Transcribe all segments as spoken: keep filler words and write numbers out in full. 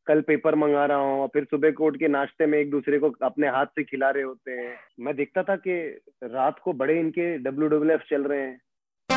कल पेपर मंगा रहा हूँ और फिर सुबह को उठ के नाश्ते में एक दूसरे को अपने हाथ से खिला रहे होते हैं। मैं देखता था कि रात को बड़े इनके डब्ल्यू डब्ल्यू एफ चल रहे हैं।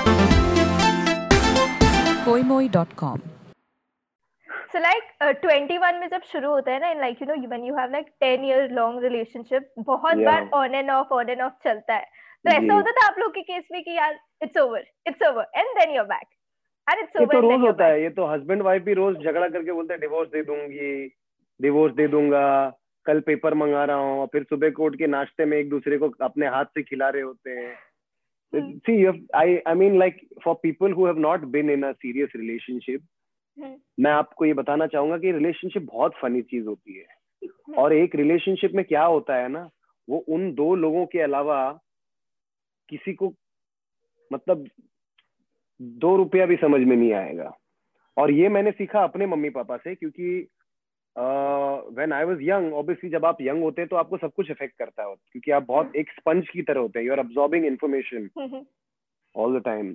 कोई dot com So like uh, twenty-one में जब शुरू होता है ना, and like you know when you have like ten years long relationship, बहुत Yeah. Bar on and off on and off चलता है। तो ऐसा जी। होता था आप लोग के केस में कि यार it's over, it's over, and then you're back, and it's ये over तो and रोज then you're होता back. है। ये तो हस्बैंड वाइफ भी रोज झगड़ा करके बोलते हैं डिवोर्स दे दूंगी, डिवोर्स दे दूंगा, कल पेपर मंगा रहा हूँ और फिर सुबह को उठ के नाश्ते में एक दूसरे को अपने हाथ से खिला रहे होते हैं। Hmm. See, you- I I mean like for people who have not been in a serious relationship, Hmm. मैं आपको ये बताना चाहूंगा कि रिलेशनशिप बहुत फनी चीज होती है। Hmm. और एक रिलेशनशिप में क्या होता है ना, वो उन दो लोगों के अलावा किसी को मतलब दो रुपया भी समझ में नहीं आएगा। और ये मैंने सीखा अपने मम्मी पापा से, क्योंकि when I was young, obviously जब आप यंग होते हैं तो आपको सब कुछ इफेक्ट करता है, क्योंकि आप बहुत एक स्पंज की तरह होते हैं, you are absorbing information Hmm. All the time.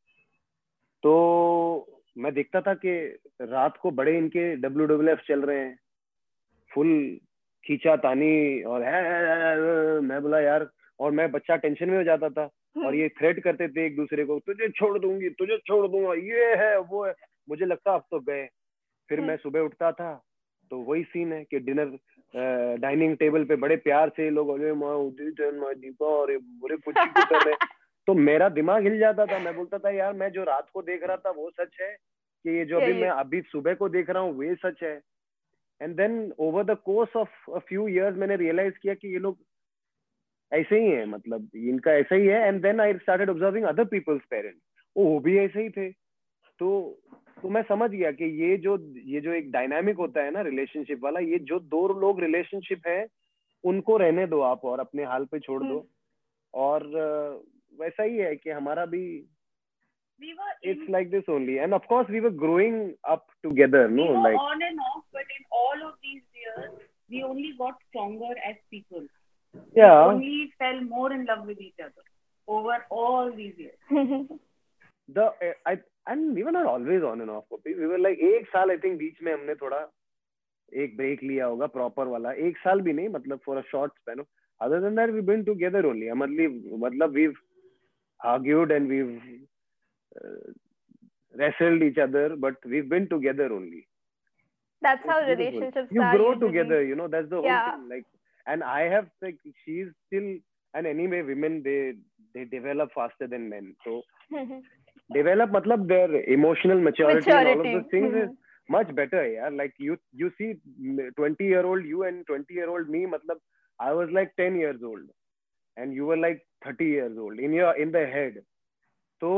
तो मैं देखता था कि रात को बड़े इनके डब्ल्यू डब्ल्यू एफ चल रहे हैं, फुल खींचा तानी और है, है, है, है, मैं बोला यार, और मैं बच्चा टेंशन में हो जाता था। और ये थ्रेट करते थे एक दूसरे को, तुझे छोड़ दूंगी, तुझे छोड़ दूंगा, ये है वो है। मुझे लगता अब तो गए। फिर मैं सुबह उठता था तो वही सीन है कि डिनर डाइनिंग टेबल पे बड़े प्यार से लोग अरे माँ उदित माँ दीपा और बुरे कुछ ही कर रहे। तो मेरा दिमाग हिल जाता था। मैं बोलता था यार मैं जो रात को देख रहा था वो सच है कि ये जो अभी मैं अभी सुबह को देख रहा हूँ वे सच है। And then over the course of a few years मैंने रियलाइज किया कि ये लोग ऐसे ही है, मतलब इनका ऐसा ही है। And then I started observing other people's parents, वो भी ऐसे ही थे। तो तो मैं समझ गया कि ये जो ये जो एक डायनामिक होता है ना रिलेशनशिप वाला, ये जो दो लोग रिलेशनशिप है उनको रहने दो आप और अपने हाल पे छोड़ दो। और uh, वैसा ही है कि हमारा भी we were it's in, like this only, and of course we were growing up together, we no, were like on and off, but in all of these years we only got stronger as people. yeah, We only fell more in love with each other over all these years. the uh, I and we were not always on and off, we were like एक साल I think बीच में हमने थोड़ा एक break लिया होगा proper वाला, एक साल भी नहीं, मतलब for a short span. Other than that we been together only, मतलब मतलब we argued and we've uh, wrestled each other, but we've been together only. That's how It's beautiful. relationships You are grow usually. together, you know, that's the whole Yeah. thing. Like, and I have like she's still, and anyway women they they develop faster than men, so develop matlab their emotional maturity, Maturity. and all of those things is much better. Yeah, like you you see twenty year old you and twenty year old me, matlab I was like ten years old and you were like thirty years old in your in the head. So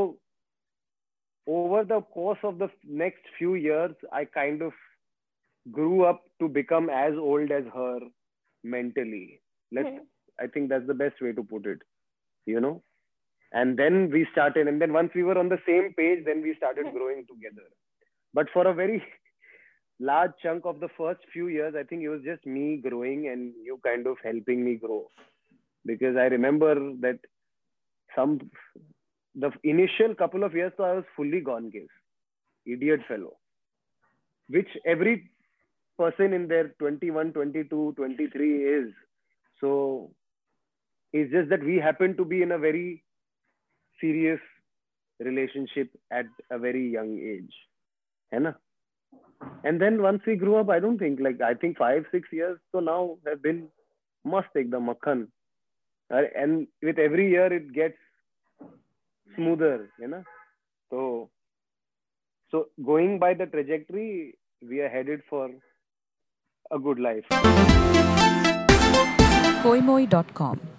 over the course of the next few years I kind of grew up to become as old as her mentally. Let's I think that's the best way to put it, you know. And then we started, and then once we were on the same page, then we started growing together. But for a very large chunk of the first few years, I think it was just me growing and you kind of helping me grow. Because I remember that some, the initial couple of years, so I was fully gone case, idiot fellow, which every person in their twenty-one, twenty-two, twenty-three is. So it's just that we happen to be in a very serious relationship at a very young age, है ना? And then once we grew up, I don't think like I think five six years so now have been must ekdam makhan, and with every year it gets smoother, you know. So so going by the trajectory, we are headed for a good life. कोई dot com